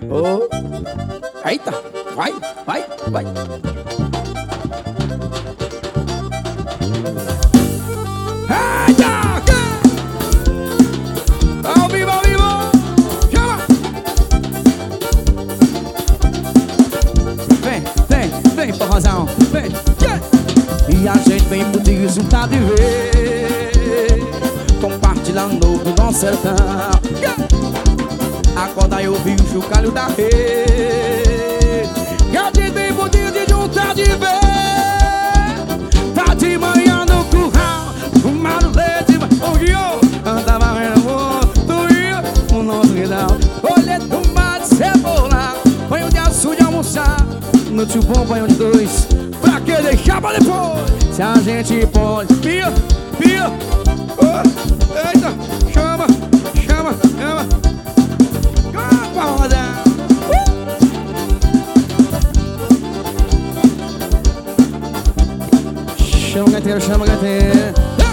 Oh. Eita, vai, vai, vai. Eita! Ao vivo, ao vivo! Chama! Vem, forrozão, vem! E a gente vem pro resultado de ver, compartilhando do nosso sertão. Acorda e ouvir o chocalho da rede. E a gente vem pro dia de juntar de ver. Tá de manhã no curral, fumando leite, o guiô andava vendo tu ia o nosso guidão. Olha, tomate, cebola, banho de açúcar de almoçar. No tio bom, banho de dois, pra que deixar pra depois? Se a gente pode. Pia, pia, oh, eita, chama, chama, chama. Chama, gaiteiro, chama, gaiteiro.